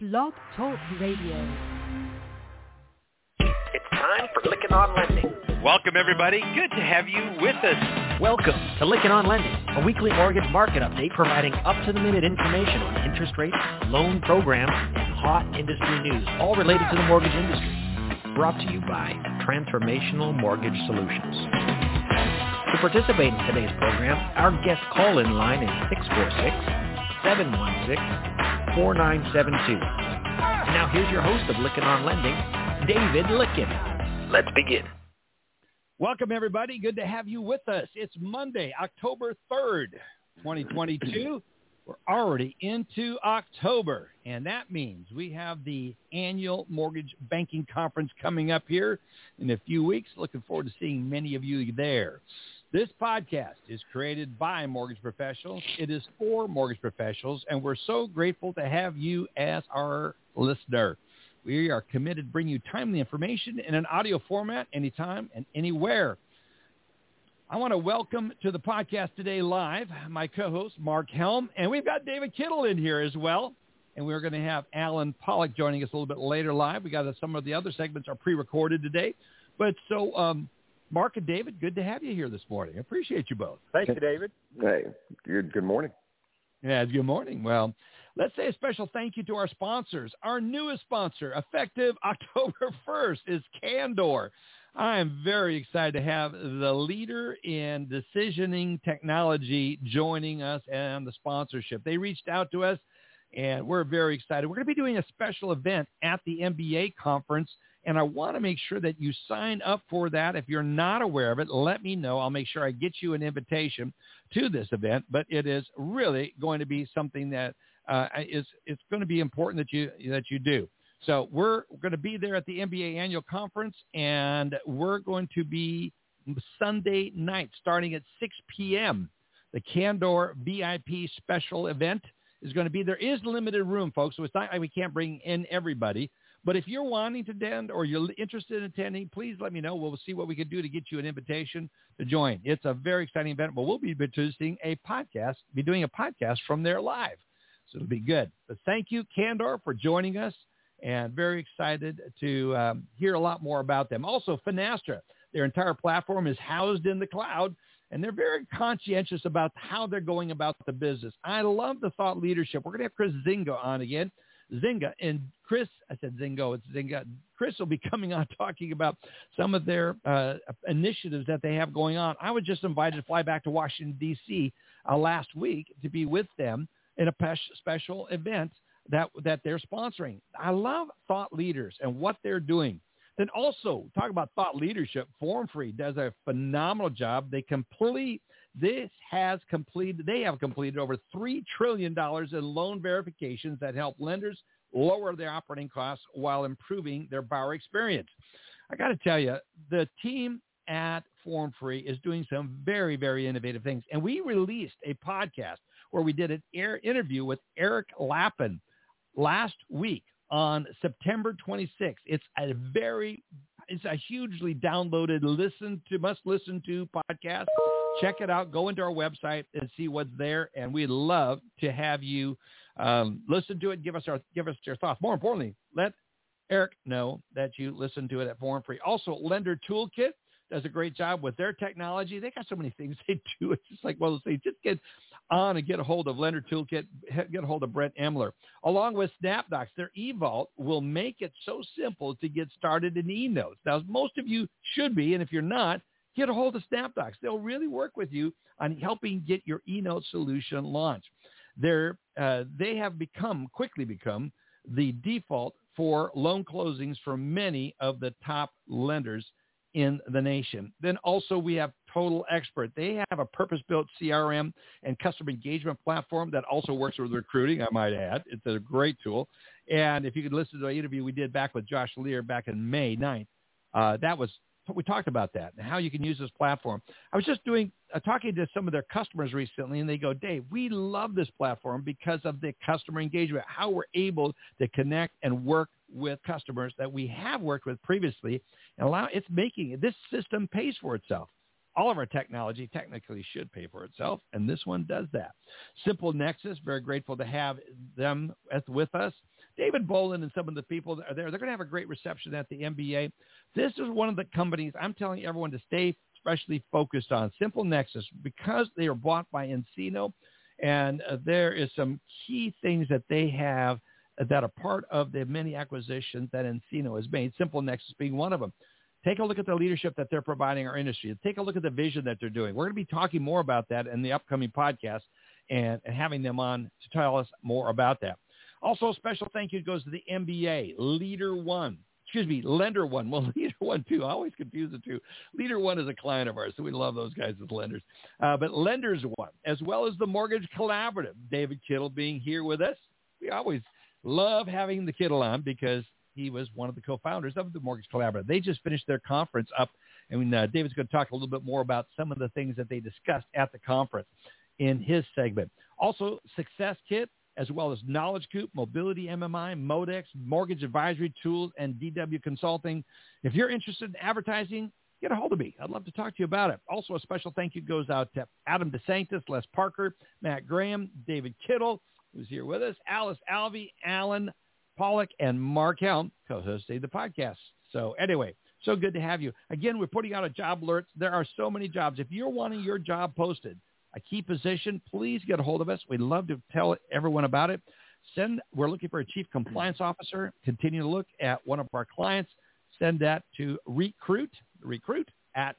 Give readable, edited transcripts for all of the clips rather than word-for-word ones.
Blog Talk Radio. It's time for Lykken on Lending. Welcome, everybody. Good to have you with us. Welcome to Lykken on Lending, a weekly mortgage market update providing up-to-the-minute information on interest rates, loan programs, and hot industry news, all related to the mortgage industry. Brought to you by Transformational Mortgage Solutions. To participate in today's program, our guest call-in line is 646-716-4972. Now here's your host of Lykken on Lending, David Lykken. Let's begin. Welcome, everybody. Good to have you with us. It's Monday, October 3rd, 2022. We're already into October, and that means we have the annual Mortgage Banking Conference coming up here in a few weeks. Looking forward to seeing many of you there. This podcast is created by mortgage professionals. It is for mortgage professionals, and we're so grateful to have you as our listener. We are committed to bring you timely information in an audio format anytime and anywhere. I want to welcome to the podcast today live my co-host, Mark Helm, and we've got David Kittle in here as well. And we're going to have Alan Pollock joining us a little bit later live. We got some of the other segments are pre-recorded today. But so, Mark and David, good to have you here this morning. I appreciate you both. Thank you, David. Hey, good morning. Yeah, good morning. Well, let's say a special thank you to our sponsors. Our newest sponsor, effective October 1st, is Candor. I am very excited to have the leader in decisioning technology joining us and the sponsorship. They reached out to us, and we're very excited. We're going to be doing a special event at the MBA conference, and I want to make sure that you sign up for that. If you're not aware of it, let me know. I'll make sure I get you an invitation to this event, but it is really going to be something that it's going to be important that you do. So we're going to be there at the MBA annual conference, and we're going to be Sunday night starting at 6 p.m. The Candor VIP special event is going to be. There is limited room, folks, so it's not like we can't bring in everybody. But if you're wanting to attend or you're interested in attending, please let me know. We'll see what we can do to get you an invitation to join. It's a very exciting event, but we'll be doing a podcast from there live. So it'll be good. But thank you, Candor, for joining us, and very excited to hear a lot more about them. Also, Finastra, their entire platform is housed in the cloud, and they're very conscientious about how they're going about the business. I love the thought leadership. We're going to have Chris Zinga on again. Chris will be coming on talking about some of their initiatives that they have going on. I was just invited to fly back to Washington, D.C. Last week to be with them in a special event that they're sponsoring. I love thought leaders and what they're doing. Then also, talk about thought leadership, FormFree does a phenomenal job. They have completed over $3 trillion in loan verifications that help lenders lower their operating costs while improving their borrower experience. I got to tell you, the team at FormFree is doing some very, very innovative things. And we released a podcast where we did an interview with Eric Lappin last week on September 26th. It's a hugely downloaded must listen to podcast. Check it out. Go into our website and see what's there. And we'd love to have you listen to it. Give us your thoughts. More importantly, let Eric know that you listen to it at FormFree. Also, Lender Toolkit does a great job with their technology. They got so many things they do. It's just like, well, say, just get on and get a hold of Lender Toolkit, get a hold of Brent Emler. Along with SnapDocs, their eVault will make it so simple to get started in eNotes. Now, most of you should be, and if you're not, get a hold of SnapDocs. They'll really work with you on helping get your eNote solution launched. They have quickly become the default for loan closings for many of the top lenders in the nation. Then also we have Total Expert. They have a purpose-built CRM and customer engagement platform that also works with recruiting, I might add. It's a great tool. And if you could listen to the interview we did back with Josh Lear back in May 9th, we talked about that and how you can use this platform. I was just talking to some of their customers recently, and they go, Dave, we love this platform because of the customer engagement, how we're able to connect and work with customers that we have worked with previously, and this system pays for itself. All of our technology technically should pay for itself, and this one does that. Simple Nexus, very grateful to have them with us. David Boland and some of the people that are there, they're going to have a great reception at the MBA. This is one of the companies I'm telling everyone to stay especially focused on, Simple Nexus, because they are bought by nCino, and there is some key things that they have that are part of the many acquisitions that nCino has made, Simple Nexus being one of them. Take a look at the leadership that they're providing our industry. Take a look at the vision that they're doing. We're going to be talking more about that in the upcoming podcast and having them on to tell us more about that. Also, a special thank you goes to the MBA, Lender One. Well, Lender One, too. I always confuse the two. Lender One is a client of ours, so we love those guys as lenders. But Lenders One, as well as the Mortgage Collaborative, David Kittle being here with us. We always love having the Kittle on because he was one of the co-founders of the Mortgage Collaborative. They just finished their conference up, and David's going to talk a little bit more about some of the things that they discussed at the conference in his segment. Also, Success Kit, as well as Knowledge Coop, Mobility MMI, Modex, Mortgage Advisory Tools, and DW Consulting. If you're interested in advertising, get a hold of me. I'd love to talk to you about it. Also, a special thank you goes out to Adam DeSanctis, Les Parker, Matt Graham, David Kittle, who's here with us, Alice Alvey, Alan Pollock, and Mark Helm, co-hosting the podcast. So anyway, so good to have you. Again, we're putting out a job alerts. There are so many jobs. If you're wanting your job posted, a key position, please get a hold of us. We'd love to tell everyone about it. We're looking for a chief compliance officer. Continue to look at one of our clients. Send that to recruit at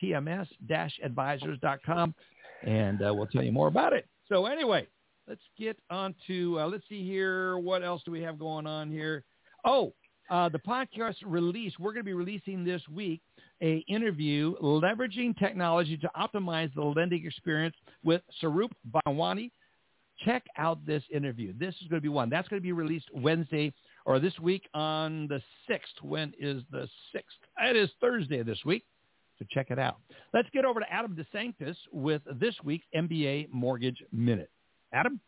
tms-advisors.com, and we'll tell you more about it. So anyway, let's get on to, let's see here. What else do we have going on here? The podcast release. We're going to be releasing this week an interview leveraging technology to optimize the lending experience with Sarup Bhawani. Check out this interview. This is going to be one. That's going to be released Wednesday or this week on the 6th. When is the 6th? It is Thursday this week. So check it out. Let's get over to Adam DeSanctis with this week's MBA Mortgage Minute. Adam?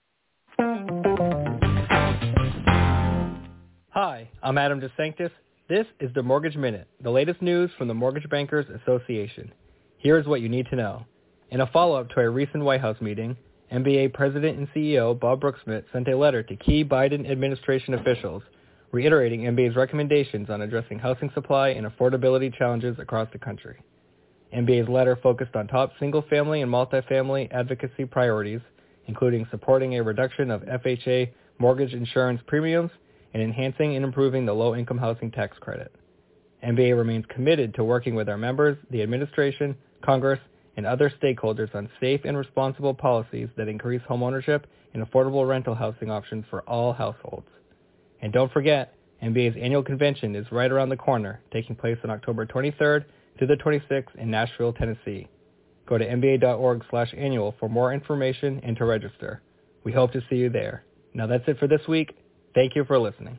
Hi, I'm Adam DeSanctis. This is the Mortgage Minute, the latest news from the Mortgage Bankers Association. Here's what you need to know. In a follow-up to a recent White House meeting, MBA President and CEO Bob Brooksmith sent a letter to key Biden administration officials reiterating MBA's recommendations on addressing housing supply and affordability challenges across the country. MBA's letter focused on top single-family and multifamily advocacy priorities, including supporting a reduction of FHA mortgage insurance premiums and enhancing and improving the low-income housing tax credit. MBA remains committed to working with our members, the administration, Congress, and other stakeholders on safe and responsible policies that increase homeownership and affordable rental housing options for all households. And don't forget, MBA's annual convention is right around the corner, taking place on October 23rd to the 26th in Nashville, Tennessee. Go to mba.org/annual for more information and to register. We hope to see you there. Now that's it for this week. Thank you for listening.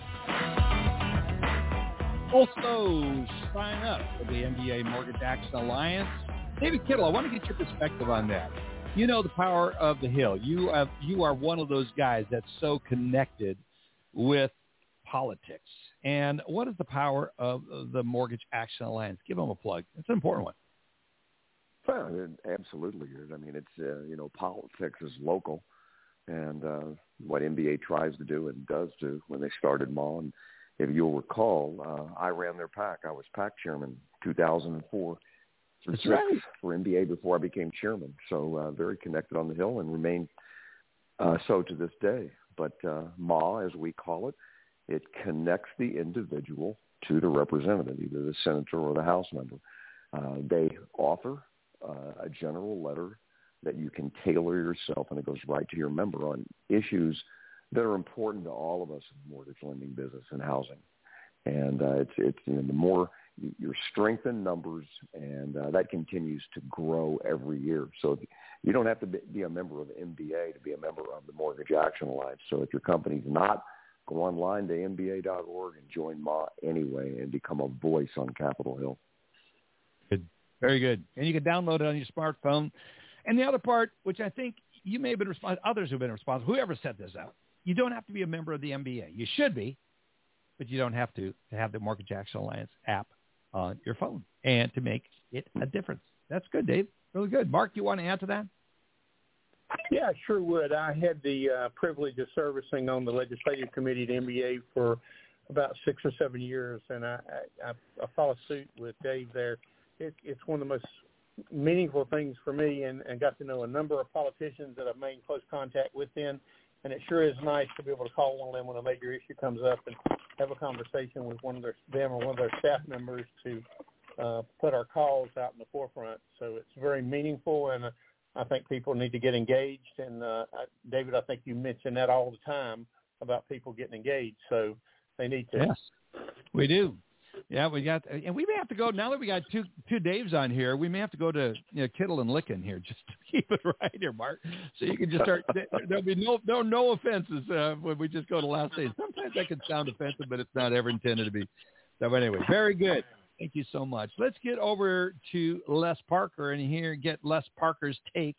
Also, sign up for the MBA Mortgage Action Alliance. David Kittle, I want to get your perspective on that. You know the power of the Hill. You are one of those guys that's so connected with politics. And what is the power of the Mortgage Action Alliance? Give them a plug. It's an important one. Well, it absolutely is. I mean, it's, politics is local. And what MBA tries to do and does do when they started MA. And if you'll recall, I ran their PAC. I was PAC chairman 2004 through 6 for MBA before I became chairman. So very connected on the Hill and remain so to this day. But MA, as we call it, it connects the individual to the representative, either the senator or the House member. They author a general letter that you can tailor yourself, and it goes right to your member on issues that are important to all of us in the mortgage lending business and housing. And it's the more you're strength in numbers, and that continues to grow every year. So you don't have to be a member of MBA to be a member of the Mortgage Action Alliance. So if your company's not, go online to mba.org and join MA anyway and become a voice on Capitol Hill. Good. Very good. And you can download it on your smartphone. And the other part, which I think you may have been responsible, others have been responsible, whoever set this out, you don't have to be a member of the MBA. You should be, but you don't have to have the Mortgage Action Alliance app on your phone and to make it a difference. That's good, Dave. Really good. Mark, you want to add to that? Yeah, I sure would. I had the privilege of servicing on the legislative committee at NBA for about 6 or 7 years, and I follow suit with Dave there. It's one of the most meaningful things for me, and got to know a number of politicians that I've made in close contact with then, and it sure is nice to be able to call one of them when a major issue comes up and have a conversation with them or one of their staff members to put our calls out in the forefront. So it's very meaningful, and I think people need to get engaged. And David, I think you mention that all the time about people getting engaged. So they need to. Yes, we do. Yeah, we got, and we may have to go now that we got two Daves on here. We may have to go to Kittle and Licken here just to keep it right here, Mark. So you can just start. There'll be no offenses when we just go to last days. Sometimes that can sound offensive, but it's not ever intended to be. So anyway, very good. Thank you so much. Let's get over to Les Parker and get Les Parker's take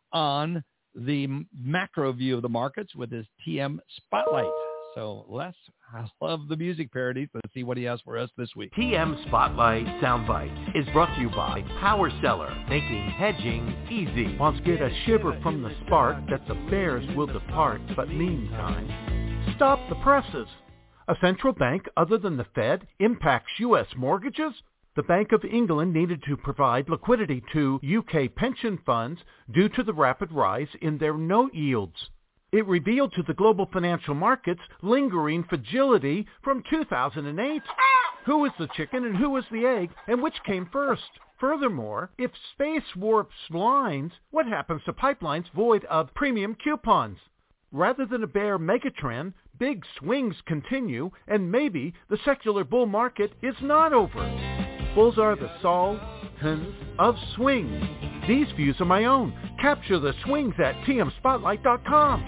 on the macro view of the markets with his TM Spotlight. So, Les, I love the music parodies. Let's see what he has for us this week. TM Spotlight Soundbite is brought to you by Power Seller, making hedging easy. Whilst get a shiver from the spark that the bears will depart, but meantime, stop the presses. A central bank other than the Fed impacts U.S. mortgages? The Bank of England needed to provide liquidity to UK pension funds due to the rapid rise in their note yields. It revealed to the global financial markets lingering fragility from 2008. Who was the chicken and who was the egg, and which came first? Furthermore, if space warps lines, what happens to pipelines void of premium coupons? Rather than a bear megatrend, big swings continue, and maybe the secular bull market is not over. Bulls are the sultans of swings. These views are my own. Capture the swings at tmspotlight.com.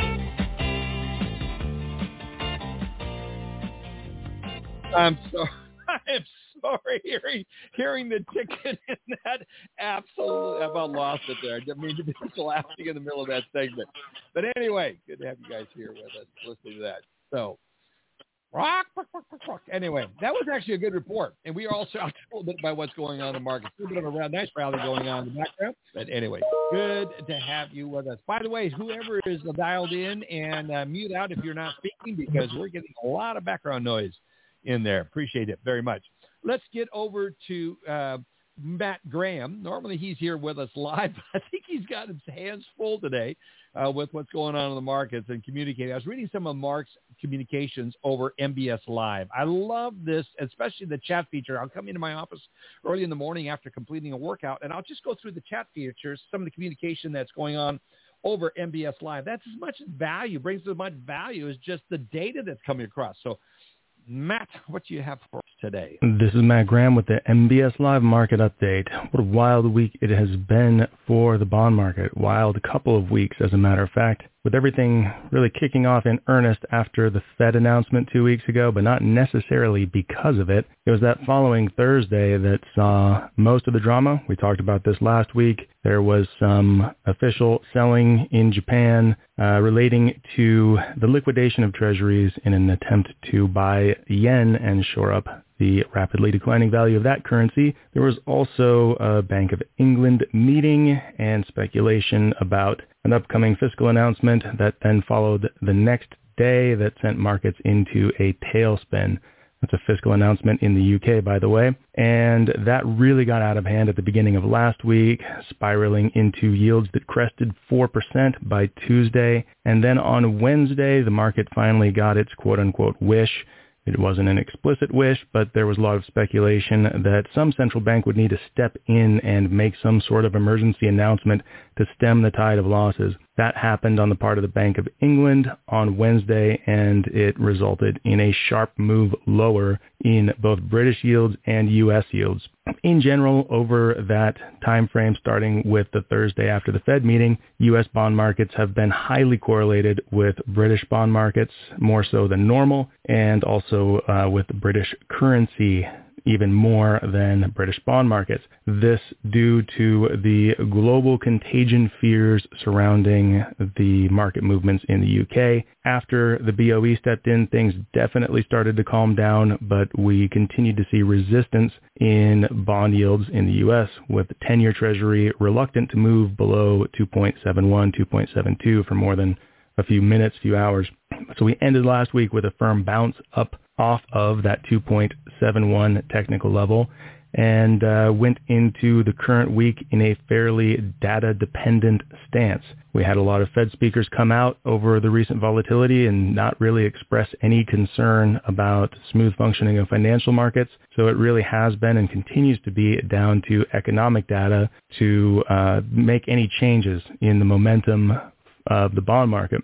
I'm sorry hearing the chicken in that. Absolutely, I about lost it there. I didn't mean to be laughing in the middle of that segment. But anyway, good to have you guys here with us listening to that. So, anyway, that was actually a good report. And we are also talking a little bit about what's going on in the market. A little bit of a nice rally going on in the background. But anyway, good to have you with us. By the way, whoever is dialed in, and mute out if you're not speaking, because we're getting a lot of background noise in there. Appreciate it very much. Let's get over to Matt Graham. Normally he's here with us live, but I think he's got his hands full today with what's going on in the markets and communicating. I was reading some of Mark's communications over MBS Live. I love this, especially the chat feature. I'll come into my office early in the morning after completing a workout, and I'll just go through the chat features, some of the communication that's going on over MBS Live. That's as much value, brings as much value as just the data that's coming across. So, Matt, what do you have for us today? This is Matt Graham with the MBS Live Market Update. What a wild week it has been for the bond market. Wild couple of weeks, as a matter of fact, with everything really kicking off in earnest after the Fed announcement 2 weeks ago, but not necessarily because of it. It was that following Thursday that saw most of the drama. We talked about this last week. There was some official selling in Japan relating to the liquidation of treasuries in an attempt to buy yen and shore up the rapidly declining value of that currency. There was also a Bank of England meeting and speculation about an upcoming fiscal announcement that then followed the next day that sent markets into a tailspin. That's a fiscal announcement in the UK, by the way. And that really got out of hand at the beginning of last week, spiraling into yields that crested 4% by Tuesday. And then on Wednesday, the market finally got its quote-unquote wish. It wasn't an explicit wish, but there was a lot of speculation that some central bank would need to step in and make some sort of emergency announcement to stem the tide of losses. That happened on the part of the Bank of England on Wednesday, and it resulted in a sharp move lower in both British yields and U.S. yields. In general, over that time frame, starting with the Thursday after the Fed meeting, U.S. bond markets have been highly correlated with British bond markets, more so than normal, and also with British currency even more than British bond markets. This due to the global contagion fears surrounding the market movements in the UK. After the BOE stepped in, things definitely started to calm down, but we continued to see resistance in bond yields in the US, with the 10-year Treasury reluctant to move below 2.71, 2.72 for more than a few minutes, few hours. So we ended last week with a firm bounce up off of that 2.71 technical level and went into the current week in a fairly data-dependent stance. We had a lot of Fed speakers come out over the recent volatility and not really express any concern about smooth functioning of financial markets. So it really has been and continues to be down to economic data to make any changes in the momentum of the bond market.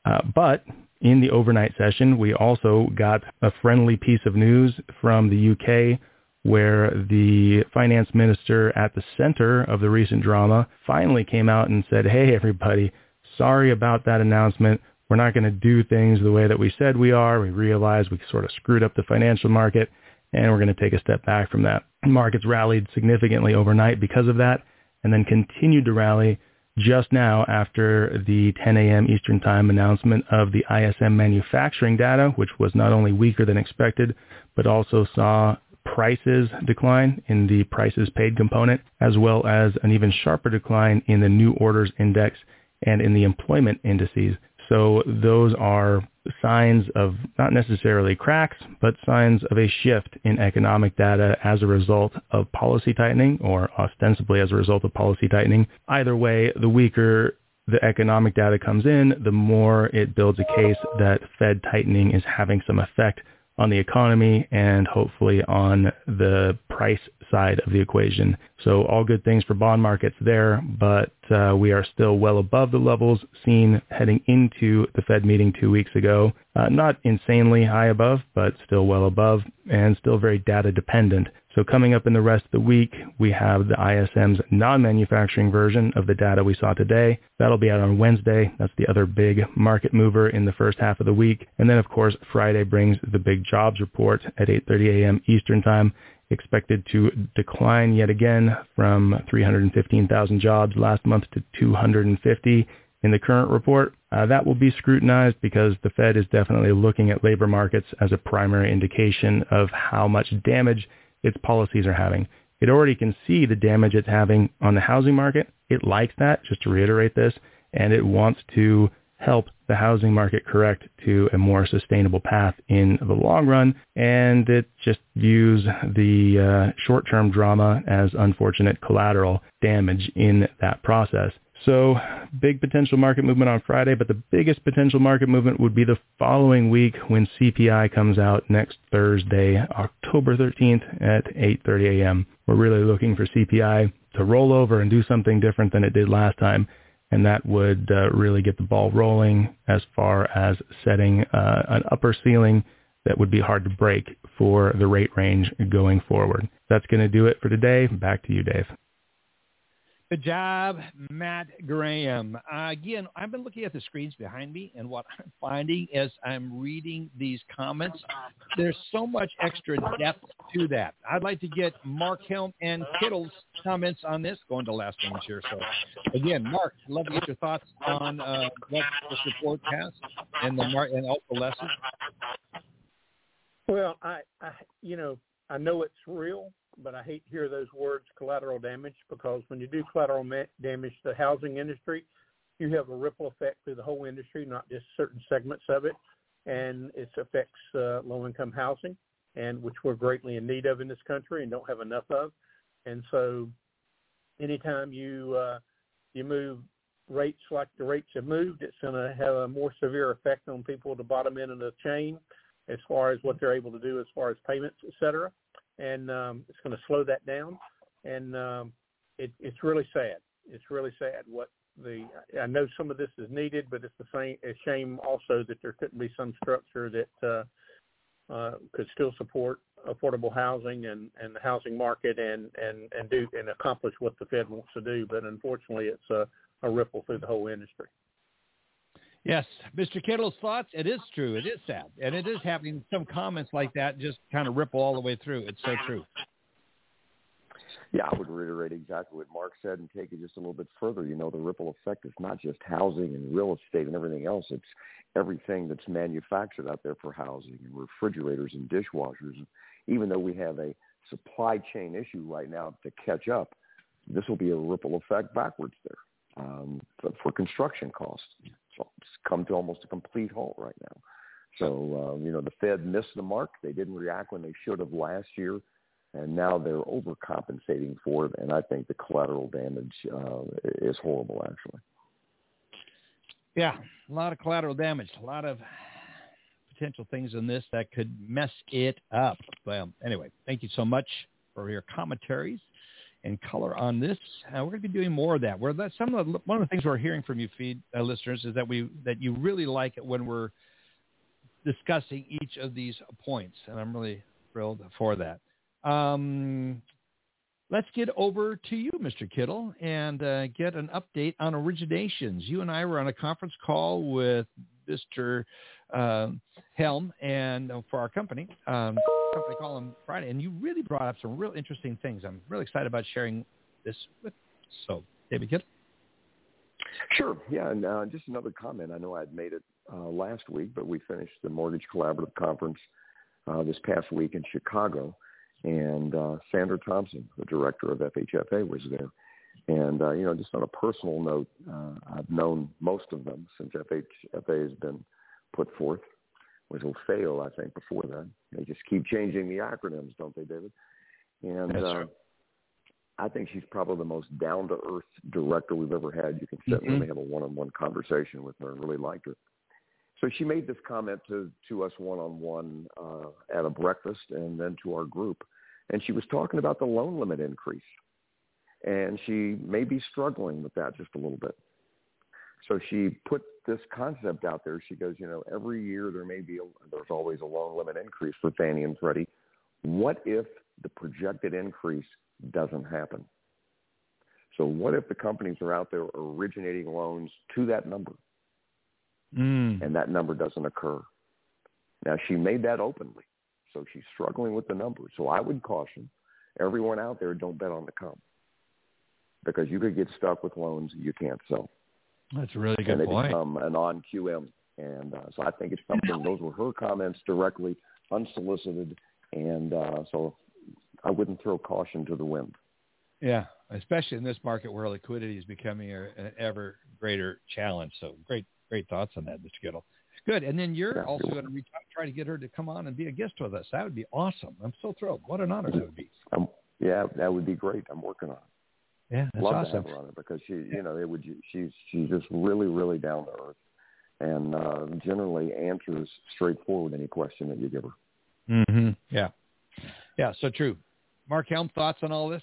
But in the overnight session, we also got a friendly piece of news from the UK where the finance minister at the center of the recent drama finally came out and said, hey, everybody, sorry about that announcement. We're not going to do things the way that we said we are. We realized we sort of screwed up the financial market, and we're going to take a step back from that. Markets rallied significantly overnight because of that, and then continued to rally just now after the 10 a.m. Eastern Time announcement of the ISM manufacturing data, which was not only weaker than expected, but also saw prices decline in the prices paid component, as well as an even sharper decline in the new orders index and in the employment indices. So those are signs of not necessarily cracks, but signs of a shift in economic data as a result of policy tightening, or ostensibly as a result of policy tightening. Either way, the weaker the economic data comes in, the more it builds a case that Fed tightening is having some effect on the economy and hopefully on the price side of the equation. So all good things for bond markets there, but we are still well above the levels seen heading into the Fed meeting 2 weeks ago. Not insanely high above, but still well above and still very data dependent. So coming up in the rest of the week, we have the ISM's non-manufacturing version of the data we saw today. That'll be out on Wednesday. That's the other big market mover in the first half of the week. And then, of course, Friday brings the big jobs report at 8:30 a.m. Eastern Time, expected to decline yet again from 315,000 jobs last month to 250 in the current report. That will be scrutinized because the Fed is definitely looking at labor markets as a primary indication of how much damage its policies are having. It already can see the damage it's having on the housing market. It likes that, just to reiterate this, and it wants to help the housing market correct to a more sustainable path in the long run, and it just views the short-term drama as unfortunate collateral damage in that process. So big potential market movement on Friday, but the biggest potential market movement would be the following week when CPI comes out next Thursday, October 13th at 8:30 a.m. We're really looking for CPI to roll over and do something different than it did last time, and that would really get the ball rolling as far as setting an upper ceiling that would be hard to break for the rate range going forward. That's going to do it for today. Back to you, Dave. Good job, Matt Graham. Again, I've been looking at the screens behind me, and what I'm finding as I'm reading these comments, there's so much extra depth to that. I'd like to get Mark Helm and Kittle's comments on this, going to last names here. So, again, Mark, I'd love to get your thoughts on what this report has and also lessons. Well, I know it's real, but I hate to hear those words, collateral damage, because when you do collateral damage to the housing industry, you have a ripple effect through the whole industry, not just certain segments of it, and it affects low-income housing, and which we're greatly in need of in this country and don't have enough of. And so anytime you move rates like the rates have moved, it's going to have a more severe effect on people at the bottom end of the chain as far as what they're able to do as far as payments, et cetera. And it's going to slow that down, and it's really sad. It's really sad. I know some of this is needed, but it's a shame also that there couldn't be some structure that could still support affordable housing and the housing market and do and accomplish what the Fed wants to do. But unfortunately, it's a ripple through the whole industry. Yes, Mr. Kittle's thoughts. It is true. It is sad, and it is happening. Some comments like that just kind of ripple all the way through. It's so true. Yeah, I would reiterate exactly what Mark said and take it just a little bit further. You know, the ripple effect is not just housing and real estate and everything else. It's everything that's manufactured out there for housing and refrigerators and dishwashers. And even though we have a supply chain issue right now to catch up, this will be a ripple effect backwards there for construction costs. So it's come to almost a complete halt right now. So, you know, the Fed missed the mark. They didn't react when they should have last year. And now they're overcompensating for it, and I think the collateral damage is horrible, actually. Yeah, a lot of collateral damage, a lot of potential things in this that could mess it up. Well, anyway, thank you so much for your commentaries and color on this. We're going to be doing more of that. One of the things we're hearing from you, feed listeners, is that you really like it when we're discussing each of these points, and I'm really thrilled for that. Let's get over to you, Mr. Kittle, and get an update on originations. You and I were on a conference call with Mr. Helm and for our company call him Friday, and you really brought up some real interesting things. I'm really excited about sharing this with you. So, David Kittle. Sure. Yeah, and just another comment. I know I had made it last week, but we finished the Mortgage Collaborative Conference this past week in Chicago. And Sandra Thompson, the director of FHFA, was there. And, you know, just on a personal note, I've known most of them since FHFA has been put forth, which will fail, I think, before then. They just keep changing the acronyms, don't they, David? And I think she's probably the most down-to-earth director we've ever had. You can sit and really have a one-on-one conversation with her. I really liked her. So she made this comment to us one-on-one at a breakfast and then to our group. And she was talking about the loan limit increase. And she may be struggling with that just a little bit. So she put this concept out there. She goes, you know, every year there's always a loan limit increase for Fannie and Freddie. What if the projected increase doesn't happen? So what if the companies are out there originating loans to that number? And that number doesn't occur. Now, she made that openly, so she's struggling with the number. So I would caution everyone out there, don't bet on the come, because you could get stuck with loans you can't sell. That's a really good point. And they become a non-QM. And so I think it's something, those were her comments directly, unsolicited, and so I wouldn't throw caution to the wind. Yeah, especially in this market where liquidity is becoming an ever greater challenge. So great thoughts on that, Mr. Kittle. Good. And then you're also going to try to get her to come on and be a guest with us. That would be awesome. I'm so thrilled. What an honor that would be. Yeah, that would be great. I'm working on it. Yeah, that's Love awesome. to have her on it because she's just really, really down to earth and generally answers straightforward any question that you give her. Mm-hmm. Yeah. Yeah, so true. Mark Helm, thoughts on all this?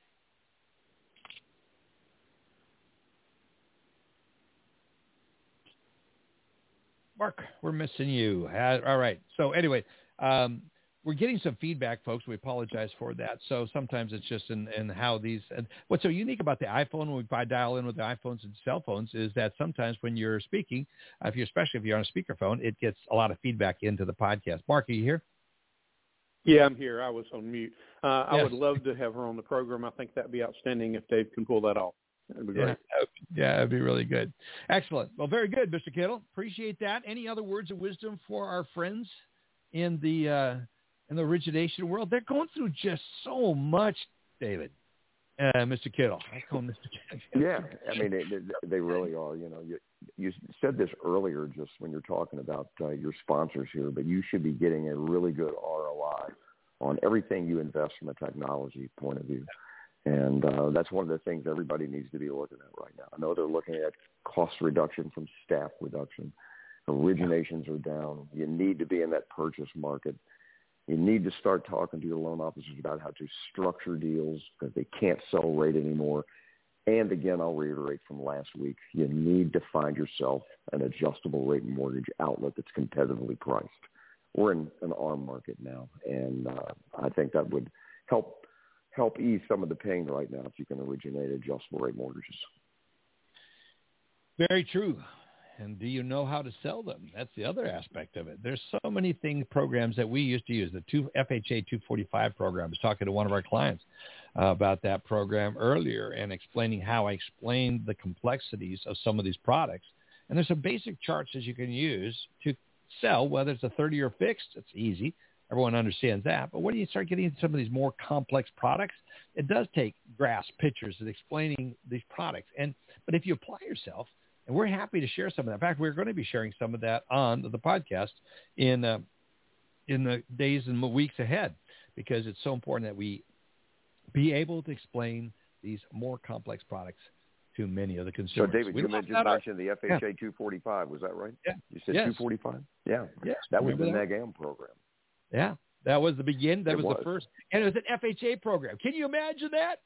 Mark, we're missing you. All right. So anyway, we're getting some feedback, folks. We apologize for that. So sometimes it's just in how these – what's so unique about the iPhone when we dial in with the iPhones and cell phones is that sometimes when you're speaking, especially if you're on a speakerphone, it gets a lot of feedback into the podcast. Mark, are you here? Yeah, I'm here. I was on mute. I would love to have her on the program. I think that would be outstanding if Dave can pull that off. That'd be great. Yeah, that'd be really good. Excellent. Well, very good, Mr. Kittle. Appreciate that. Any other words of wisdom for our friends in the origination world? They're going through just so much, David. Mr. Kittle. I call him Mr. Kittle. Yeah, I mean, they really are. You know, you said this earlier just when you're talking about your sponsors here, but you should be getting a really good ROI on everything you invest from a technology point of view. And that's one of the things everybody needs to be looking at right now. I know they're looking at cost reduction from staff reduction. Originations are down. You need to be in that purchase market. You need to start talking to your loan officers about how to structure deals because they can't sell rate anymore. And again, I'll reiterate from last week, you need to find yourself an adjustable rate mortgage outlet that's competitively priced. We're in an ARM market now, and I think that would help ease some of the pain right now if you can originate adjustable rate mortgages. Very true. And do you know how to sell them? That's the other aspect of it. There's so many programs that we used to use. The FHA 245 program. I was talking to one of our clients about that program earlier and explaining how I explained the complexities of some of these products. And there's some basic charts that you can use to sell, whether it's a 30-year fixed. It's easy. Everyone understands that. But when you start getting into some of these more complex products, it does take graphs, pictures, and explaining these products. But if you apply yourself, and we're happy to share some of that. In fact, we're going to be sharing some of that on the podcast in the days and weeks ahead, because it's so important that we be able to explain these more complex products to many of the consumers. So, David, you mentioned the FHA 245. Was that right? Yeah. You said 245? Yeah. Yes. That was the NEGAM program. Yeah. That was the beginning. That was the first. And it was an FHA program. Can you imagine that?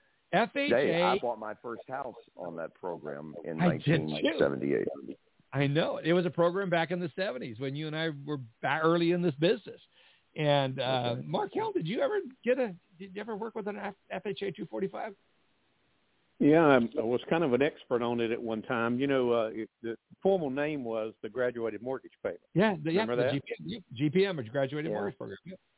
FHA. I bought my first house on that program in 1978. I know. It was a program back in the 70s when you and I were back early in this business. And Markel, did you ever work with an FHA 245? Yeah, I was kind of an expert on it at one time. You know, the formal name was the Graduated Mortgage Payment. Remember that? GPM, or Graduated Mortgage Program.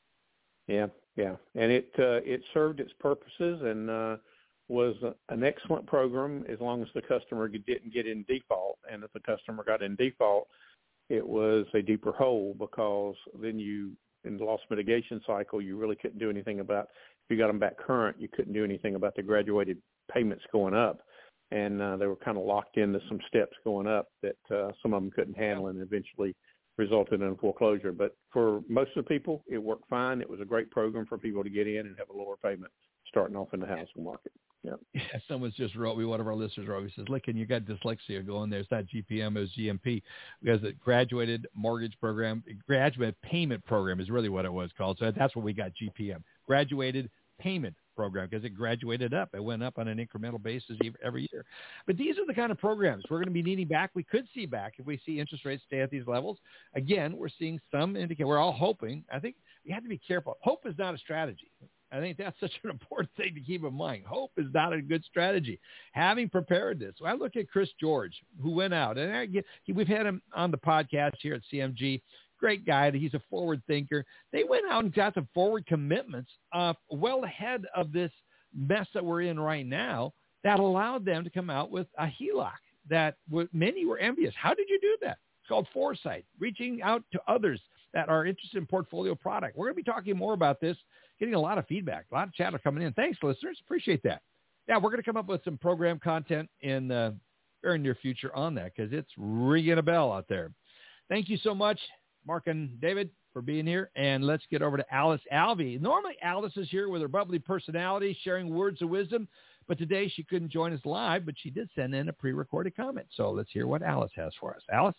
Yeah. And it served its purposes and was an excellent program as long as the customer didn't get in default. And if the customer got in default, it was a deeper hole, because then in the loss mitigation cycle, you really couldn't do anything about, if you got them back current, you couldn't do anything about the graduated payments going up. And they were kind of locked into some steps going up that some of them couldn't handle, and eventually resulted in a foreclosure. But for most of the people, it worked fine. It was a great program for people to get in and have a lower payment starting off in the housing market. Yeah. Someone's just wrote me, one of our listeners wrote me, says, "Look, and you got dyslexia going there. It's not GPM, it's GMP." Because the Graduated Mortgage Program, Graduate Payment Program is really what it was called. So that's what we got, GPM, Graduated Payment Program, because it graduated up. It went up on an incremental basis every year. But these are the kind of programs we're going to be needing back. We could see back if we see interest rates stay at these levels. Again, we're seeing some indicate. We're all hoping. I think we have to be careful. Hope is not a strategy. I think that's such an important thing to keep in mind. Hope is not a good strategy. Having prepared this, I look at Chris George, who went out, and we've had him on the podcast here at CMG. Great guy. He's a forward thinker. They went out and got some forward commitments well ahead of this mess that we're in right now, that allowed them to come out with a HELOC that many were envious. How did you do that? It's called foresight, reaching out to others that are interested in portfolio product. We're going to be talking more about this, getting a lot of feedback, a lot of chatter coming in. Thanks, listeners. Appreciate that. Yeah, we're going to come up with some program content in the very near future on that, because it's ringing a bell out there. Thank you so much, Mark and David, for being here. And let's get over to Alice Alvey. Normally, Alice is here with her bubbly personality, sharing words of wisdom. But today she couldn't join us live, but she did send in a pre-recorded comment. So let's hear what Alice has for us. Alice?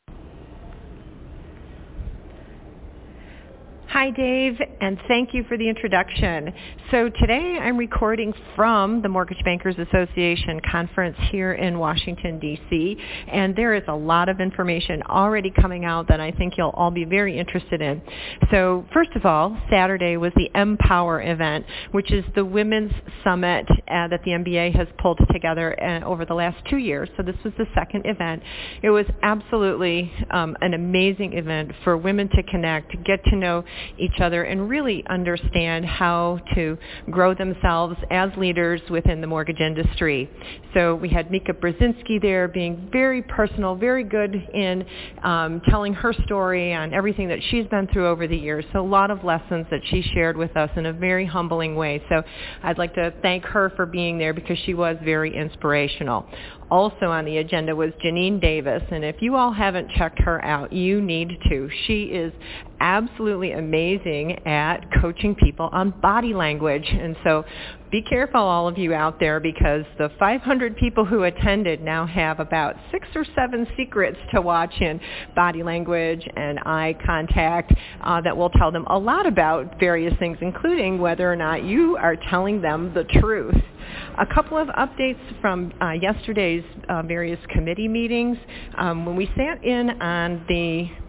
Hi, Dave, and thank you for the introduction. So today I'm recording from the Mortgage Bankers Association conference here in Washington, D.C., and there is a lot of information already coming out that I think you'll all be very interested in. So first of all, Saturday was the Empower event, which is the women's summit that the MBA has pulled together over the last 2 years. So this was the second event. It was absolutely an amazing event for women to connect, get to know each other, and really understand how to grow themselves as leaders within the mortgage industry. So we had Mika Brzezinski there, being very personal, very good in telling her story on everything that she's been through over the years. So a lot of lessons that she shared with us in a very humbling way. So I'd like to thank her for being there, because she was very inspirational. Also on the agenda was Janine Davis, and if you all haven't checked her out, you need to. She is absolutely amazing at coaching people on body language, and so be careful, all of you out there, because the 500 people who attended now have about 6 or 7 secrets to watch in body language and eye contact that will tell them a lot about various things, including whether or not you are telling them the truth. A couple of updates from yesterday's various committee meetings. When we sat in on the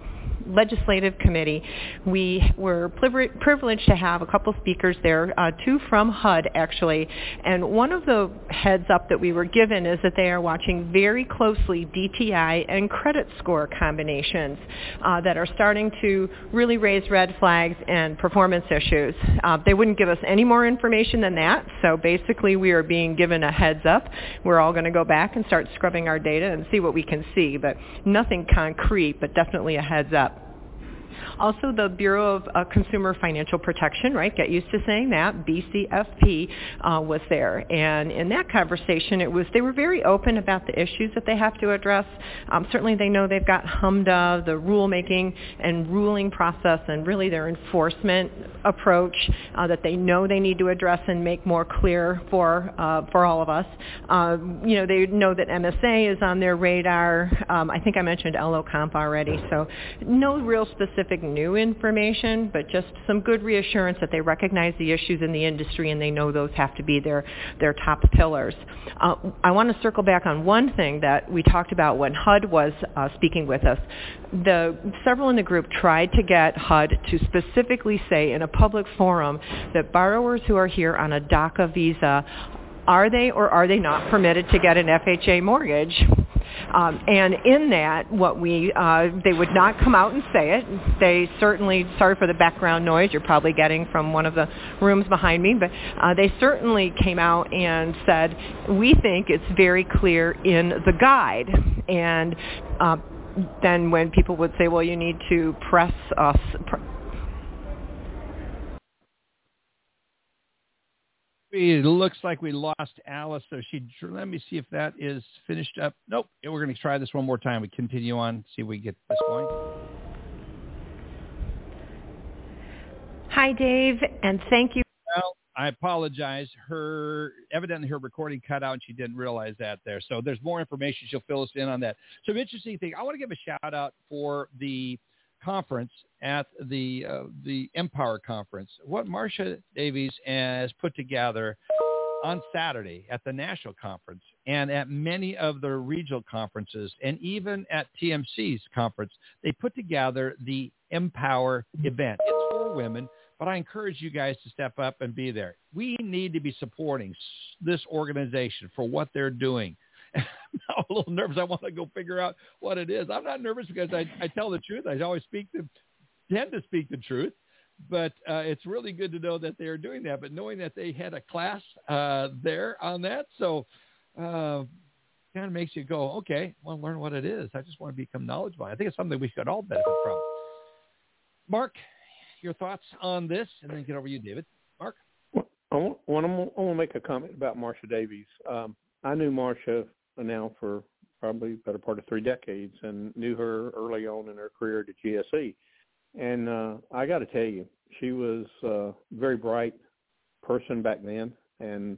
legislative committee. We were privileged to have a couple speakers there, two from HUD actually, and one of the heads up that we were given is that they are watching very closely DTI and credit score combinations that are starting to really raise red flags and performance issues. They wouldn't give us any more information than that, so basically we are being given a heads up. We're all going to go back and start scrubbing our data and see what we can see, but nothing concrete, but definitely a heads up. Also, the Bureau of Consumer Financial Protection, right, get used to saying that, BCFP, was there. And in that conversation, they were very open about the issues that they have to address. Certainly they know they've got HMDA, the rulemaking and ruling process, and really their enforcement approach that they know they need to address and make more clear for all of us. They know that MSA is on their radar. I think I mentioned LO Comp already, so no real specific new information, but just some good reassurance that they recognize the issues in the industry and they know those have to be their top pillars. I want to circle back on one thing that we talked about when HUD was speaking with us. Several in the group tried to get HUD to specifically say in a public forum that borrowers who are here on a DACA visa, are they or are they not permitted to get an FHA mortgage? And in that, they would not come out and say it. They certainly, sorry for the background noise you're probably getting from one of the rooms behind me, but they certainly came out and said, we think it's very clear in the guide. And then when people would say, well, you need to press us, It looks like we lost Alice, so let me see if that is finished up. Nope, we're going to try this one more time. We continue on, see if we get this going. Hi, Dave, and thank you. Well, I apologize. Evidently her recording cut out and she didn't realize that there. So there's more information. She'll fill us in on that. Some interesting thing. I want to give a shout out for the conference at the Empower Conference. What Marcia Davies has put together on Saturday at the national conference and at many of the regional conferences and even at TMC's conference, they put together the Empower event. It's for women, but I encourage you guys to step up and be there. We need to be supporting this organization for what they're doing. I'm now a little nervous. I want to go figure out what it is. I'm not nervous because I tell the truth. I always tend to speak the truth, but it's really good to know that they are doing that. But knowing that they had a class there on that, so kind of makes you go, okay, I want to learn what it is. I just want to become knowledgeable. I think it's something we should all benefit from. Mark, your thoughts on this, and then get over to you, David. Mark? I want to make a comment about Marcia Davies. I knew Marcia now for probably better part of 3 decades and knew her early on in her career at the GSE. And I got to tell you, she was a very bright person back then, and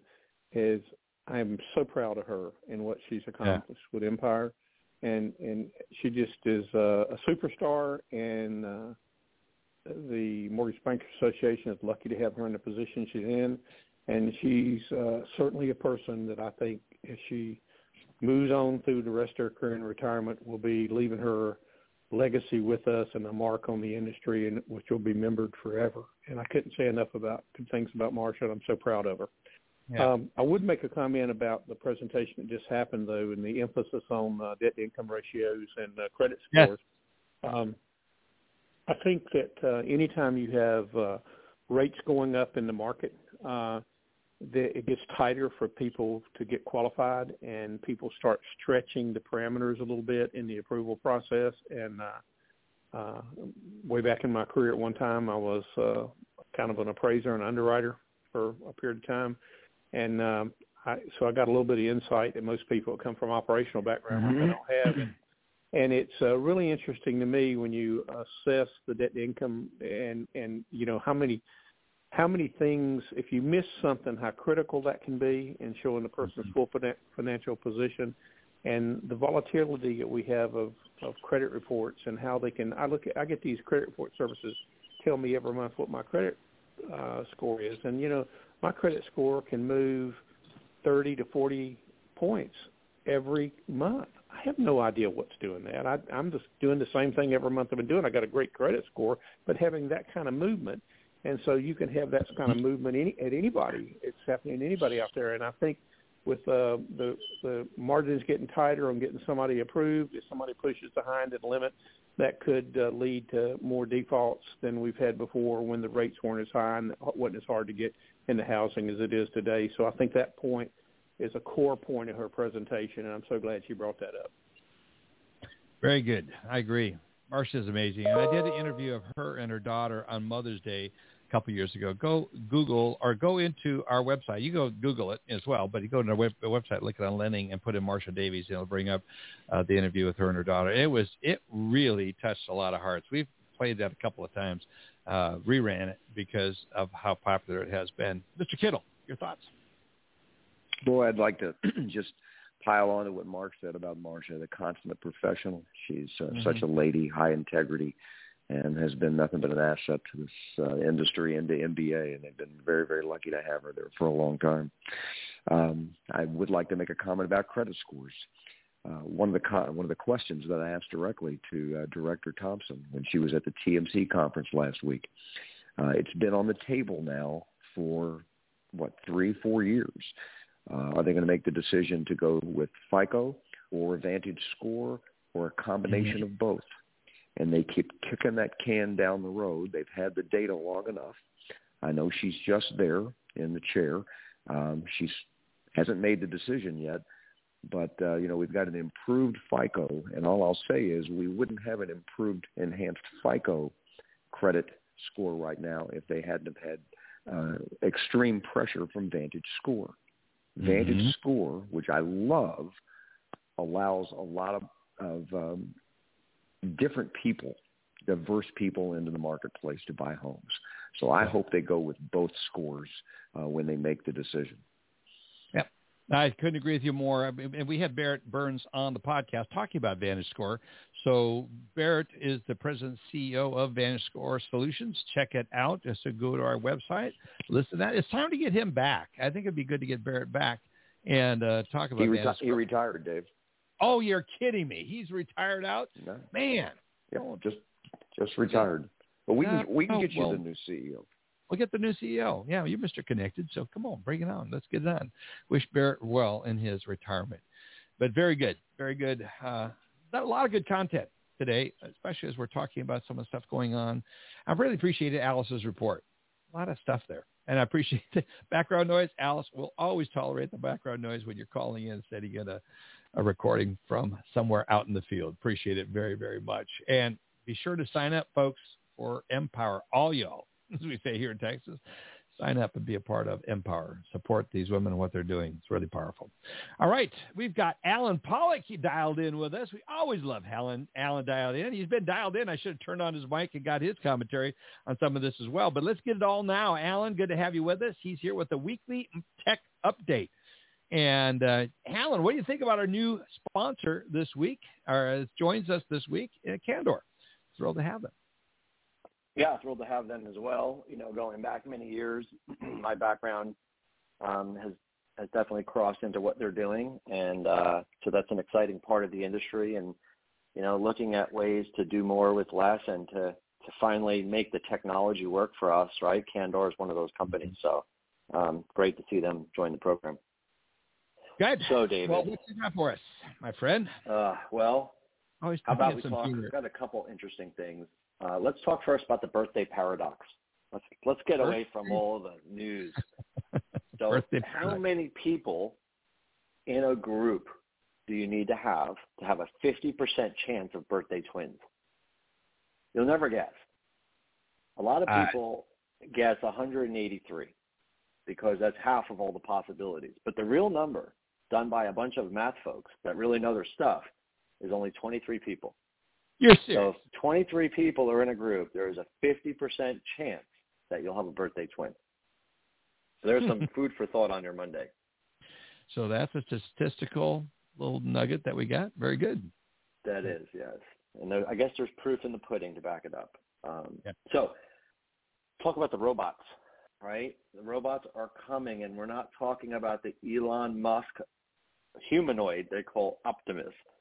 I'm so proud of her and what she's accomplished with Empire. And she just is a superstar, and the Mortgage Bankers Association is lucky to have her in the position she's in. And she's certainly a person that I think as she moves on through the rest of her career in retirement will be leaving her legacy with us and a mark on the industry, and which will be remembered forever. And I couldn't say enough good things about Marcia, and I'm so proud of her. Yeah. I would make a comment about the presentation that just happened, though, and the emphasis on debt-to-income ratios and credit scores. Yes. I think that anytime you have rates going up in the market, it gets tighter for people to get qualified, and people start stretching the parameters a little bit in the approval process. And way back in my career at one time, I was kind of an appraiser and underwriter for a period of time. And so I got a little bit of insight that most people that come from operational background like I don't have. And it's really interesting to me when you assess the debt to income and you know, how many things, if you miss something, how critical that can be in showing the person's full financial position, and the volatility that we have of credit reports and how they can. I get these credit report services tell me every month what my credit score is, and you know, my credit score can move 30 to 40 points every month. I have no idea what's doing that. I'm just doing the same thing every month I've been doing. I got a great credit score, but having that kind of movement, and so you can have that kind of movement at anybody. It's happening to anybody out there, and I think with the margins getting tighter on getting somebody approved, if somebody pushes behind the limit, that could lead to more defaults than we've had before when the rates weren't as high and it wasn't as hard to get into housing as it is today. So I think that point is a core point of her presentation, and I'm so glad she brought that up. Very good. I agree. Marcia is amazing. And I did an interview of her and her daughter on Mother's Day a couple of years ago. Go Google or go into our website. You go Google it as well, but you go to our website, look at on lending, and put in Marcia Davies, and it'll bring up the interview with her and her daughter. It really touched a lot of hearts. We've played that a couple of times, reran it because of how popular it has been. Mr. Kittle, your thoughts? Boy, I'd like to just pile on to what Mark said about Marcia, the consummate professional. She's such a lady, high integrity, and has been nothing but an asset to this industry and to MBA, and they've been very, very lucky to have her there for a long time. I would like to make a comment about credit scores. One of the questions that I asked directly to Director Thompson when she was at the TMC conference last week, it's been on the table now for, 3-4 years. Are they going to make the decision to go with FICO or Vantage Score or a combination of both? And they keep kicking that can down the road. They've had the data long enough. I know she's just there in the chair. She hasn't made the decision yet, but, we've got an improved FICO, and all I'll say is we wouldn't have an improved, enhanced FICO credit score right now if they hadn't have had extreme pressure from Vantage Score. Vantage Score, which I love, allows a lot of different people, diverse people into the marketplace to buy homes. So I hope they go with both scores when they make the decision. Yeah, I couldn't agree with you more. And we had Barrett Burns on the podcast talking about Vantage Score. So Barrett is the president and CEO of Vantage Score Solutions. Check it out. Just to go to our website, listen to that. It's time to get him back. I think it'd be good to get Barrett back and talk about Vantage Score. He retired, Dave. Oh, you're kidding me. He's retired out? No. Man. Yeah, just retired. But we can get you the new CEO. We'll get the new CEO. Yeah, you're Mr. Connected, so come on, bring it on. Let's get it on. Wish Barrett well in his retirement. But very good, very good. Got a lot of good content today, especially as we're talking about some of the stuff going on. I really appreciated Alice's report. A lot of stuff there. And I appreciate the background noise. Alice will always tolerate the background noise when you're calling in instead of get a recording from somewhere out in the field. Appreciate it very, very much. And be sure to sign up, folks, for Empower. All y'all, as we say here in Texas, sign up and be a part of Empower. Support these women and what they're doing. It's really powerful. All right. We've got Alan Pollock. He dialed in with us. We always love Alan dialed in. He's been dialed in. I should have turned on his mic and got his commentary on some of this as well. But let's get it all now. Alan, good to have you with us. He's here with the weekly tech update. And Alan, what do you think about our new sponsor this week, or joins us this week, Candor? Thrilled to have them. Yeah, thrilled to have them as well. Going back many years, my background has definitely crossed into what they're doing, and so that's an exciting part of the industry. And looking at ways to do more with less and to finally make the technology work for us. Right, Candor is one of those companies, so great to see them join the program. Good. So, David, well, what you got for us, my friend? How about we talk? We've got a couple interesting things. Let's talk first about the birthday paradox. Let's get away from all the news. So how many people in a group do you need to have a 50% chance of birthday twins? You'll never guess. A lot of people guess 183 because that's half of all the possibilities. But the real number, done by a bunch of math folks that really know their stuff, is only 23 people. You're serious. So if 23 people are in a group, there is a 50% chance that you'll have a birthday twin. So there's some food for thought on your Monday. So that's a statistical little nugget that we got. Very good. That is, yes. And I guess there's proof in the pudding to back it up. So talk about the robots, right? The robots are coming, and we're not talking about the Elon Musk humanoid they call Optimus.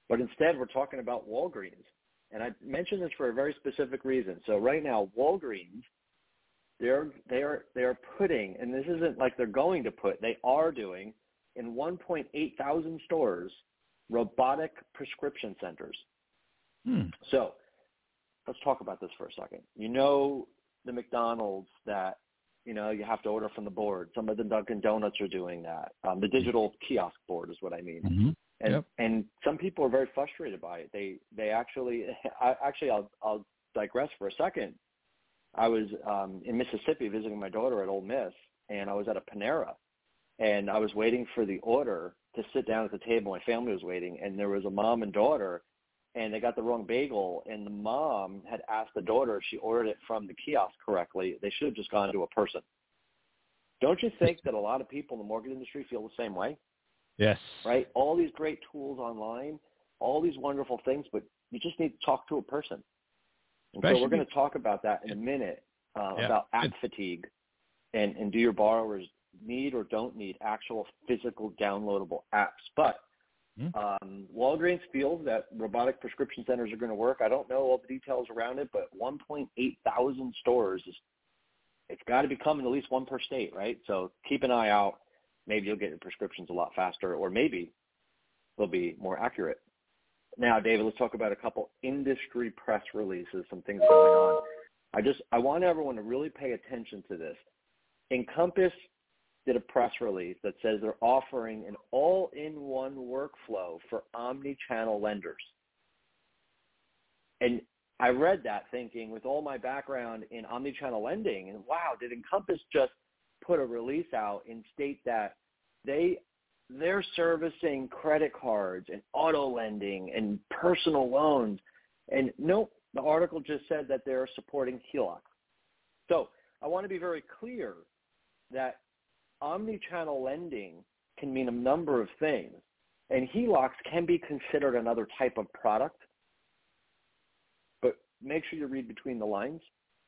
But instead, we're talking about Walgreens. And I mentioned this for a very specific reason. So right now, Walgreens, they are putting, and this isn't like they're going to put, they are doing in 1.8 thousand stores robotic prescription centers. So let's talk about this for a second. You know the McDonald's that, you know, you have to order from the board. Some of the Dunkin' Donuts are doing that. The digital kiosk board is what I mean. Mm-hmm. And some people are very frustrated by it. They actually, I'll digress for a second. I was in Mississippi visiting my daughter at Ole Miss, and I was at a Panera, and I was waiting for the order to sit down at the table. My family was waiting, and there was a mom and daughter, and they got the wrong bagel, and the mom had asked the daughter if she ordered it from the kiosk correctly. They should have just gone to a person. Don't you think that a lot of people in the mortgage industry feel the same way? Yes. Right? All these great tools online, all these wonderful things, but you just need to talk to a person. And so we're going to talk about that in a minute, about app fatigue, and do your borrowers need or don't need actual physical downloadable apps. But Walgreens feels that robotic prescription centers are going to work. I don't know all the details around it, but 1.8 thousand stores, it's got to be coming at least one per state, right? So keep an eye out. Maybe you'll get your prescriptions a lot faster, or maybe they'll be more accurate. Now, David, let's talk about a couple industry press releases, some things going on. I want everyone to really pay attention to this. Encompass did a press release that says they're offering an all-in-one workflow for omni-channel lenders. And I read that thinking, with all my background in omni-channel lending, and wow, did Encompass just put a release out and state that they're servicing credit cards and auto lending and personal loans? And nope, the article just said that they're supporting HELOC. So I want to be very clear that omni-channel lending can mean a number of things, and HELOCs can be considered another type of product, but make sure you read between the lines.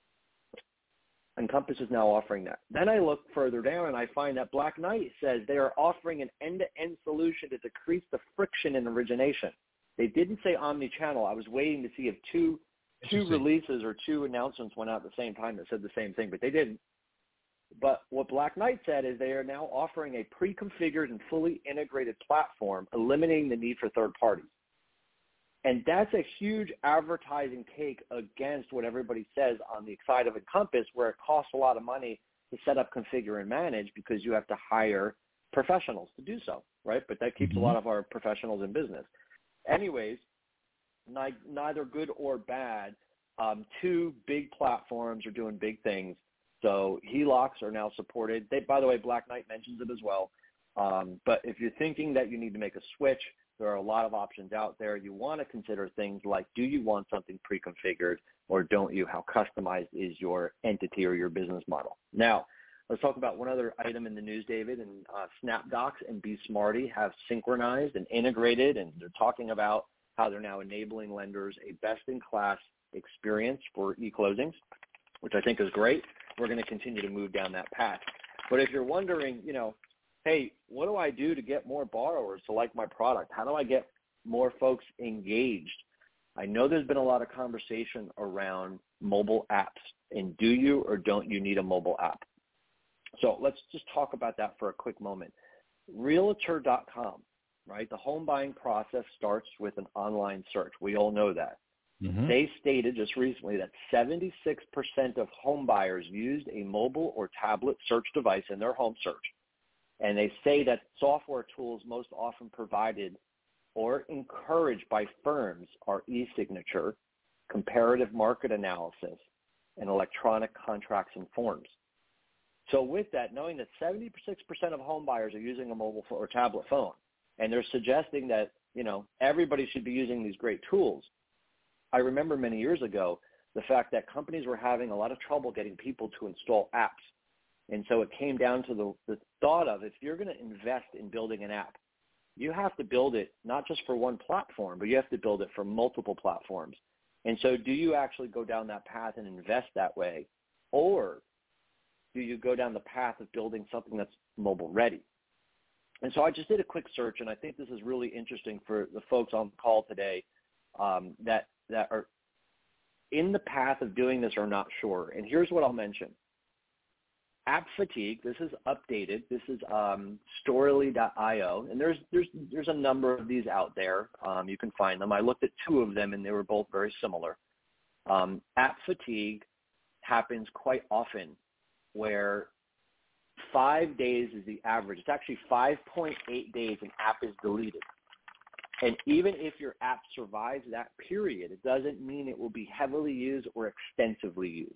Encompass is now offering that. Then I look further down and I find that Black Knight says they are offering an end-to-end solution to decrease the friction in origination. They didn't say omni-channel. I was waiting to see if two releases or two announcements went out at the same time that said the same thing, but they didn't. But what Black Knight said is they are now offering a pre-configured and fully integrated platform, eliminating the need for third parties. And that's a huge advertising take against what everybody says on the side of Encompass, where it costs a lot of money to set up, configure, and manage because you have to hire professionals to do so, right? But that keeps a lot of our professionals in business. Anyways, neither good or bad. Two big platforms are doing big things. So HELOCs are now supported. By the way, Black Knight mentions it as well. But if you're thinking that you need to make a switch, there are a lot of options out there. You want to consider things like, do you want something pre-configured or don't you? How customized is your entity or your business model? Now, let's talk about one other item in the news, David. And SnapDocs and BeSmarty have synchronized and integrated, and they're talking about how they're now enabling lenders a best-in-class experience for e-closings, which I think is great. We're going to continue to move down that path. But if you're wondering, hey, what do I do to get more borrowers to like my product? How do I get more folks engaged? I know there's been a lot of conversation around mobile apps, and do you or don't you need a mobile app? So let's just talk about that for a quick moment. Realtor.com, right? The home buying process starts with an online search. We all know that. Mm-hmm. They stated just recently that 76% of home buyers used a mobile or tablet search device in their home search. And they say that software tools most often provided or encouraged by firms are e-signature, comparative market analysis, and electronic contracts and forms. So with that, knowing that 76% of home buyers are using a mobile or tablet phone, and they're suggesting that, everybody should be using these great tools, I remember many years ago the fact that companies were having a lot of trouble getting people to install apps. And so it came down to the thought of, if you're going to invest in building an app, you have to build it not just for one platform, but you have to build it for multiple platforms. And so do you actually go down that path and invest that way? Or do you go down the path of building something that's mobile ready? And so I just did a quick search, and I think this is really interesting for the folks on the call today that are in the path of doing this or not sure. And here's what I'll mention. App fatigue, this is updated. This is Storyly.io, and there's a number of these out there. You can find them. I looked at 2 of them, and they were both very similar. App fatigue happens quite often where 5 days is the average. It's actually 5.8 days an app is deleted. And even if your app survives that period, it doesn't mean it will be heavily used or extensively used.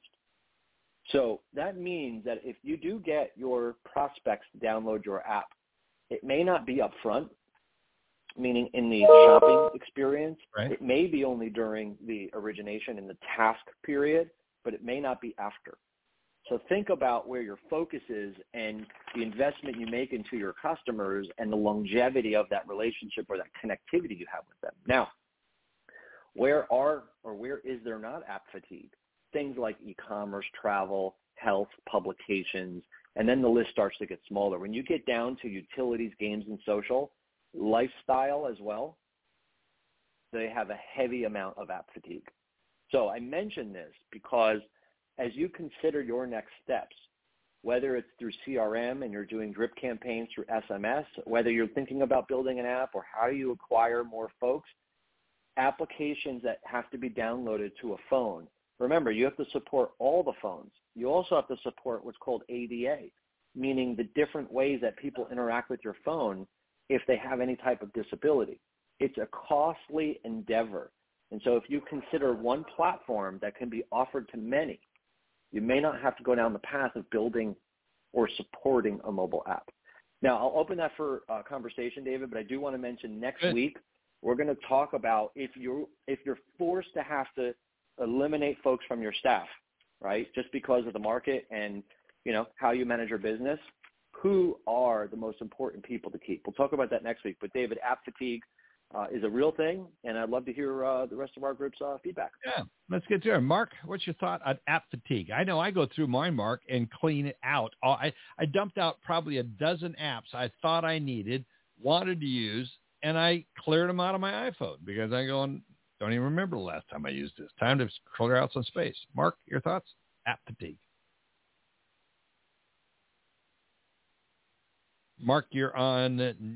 So that means that if you do get your prospects to download your app, it may not be upfront, meaning in the shopping experience. Right. It may be only during the origination in the task period, but it may not be after. So think about where your focus is and the investment you make into your customers and the longevity of that relationship or that connectivity you have with them. Now, where is there not app fatigue? Things like e-commerce, travel, health, publications, and then the list starts to get smaller. When you get down to utilities, games, and social, lifestyle as well, they have a heavy amount of app fatigue. So I mention this because as you consider your next steps, whether it's through CRM and you're doing drip campaigns through SMS, whether you're thinking about building an app or how you acquire more folks, applications that have to be downloaded to a phone. Remember, you have to support all the phones. You also have to support what's called ADA, meaning the different ways that people interact with your phone if they have any type of disability. It's a costly endeavor. And so if you consider one platform that can be offered to many, you may not have to go down the path of building or supporting a mobile app. Now, I'll open that for conversation, David, but I do want to mention next week we're going to talk about if you're forced to have to eliminate folks from your staff, right, just because of the market and, how you manage your business, who are the most important people to keep? We'll talk about that next week. But, David, app fatigue is a real thing, and I'd love to hear the rest of our group's feedback. Yeah, let's get to it. Mark, what's your thought on app fatigue? I know I go through mine, Mark, and clean it out. I dumped out probably a dozen apps I thought I needed, wanted to use, and I cleared them out of my iPhone because I don't even remember the last time I used this. Time to clear out some space. Mark, your thoughts? App fatigue. Mark, you're on.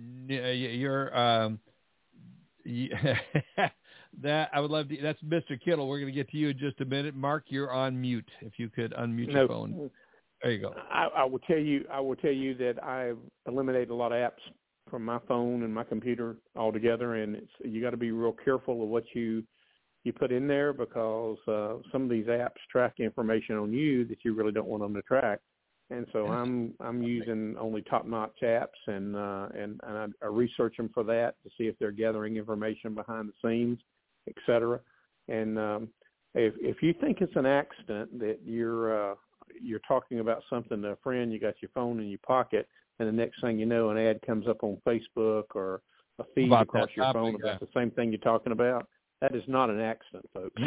That I would love to. That's Mr. Kittle. We're going to get to you in just a minute. Mark, you're on mute. If you could unmute your phone. There you go. I will tell you that I've eliminated a lot of apps from my phone and my computer altogether, and you got to be real careful of what you put in there because some of these apps track information on you that you really don't want them to track. And so I'm using only top-notch apps, and I research them for that to see if they're gathering information behind the scenes, et cetera. And if you think it's an accident that you're talking about something to a friend, you got your phone in your pocket, and the next thing you know, an ad comes up on Facebook or a feed across your phone about the same thing you're talking about, that is not an accident, folks.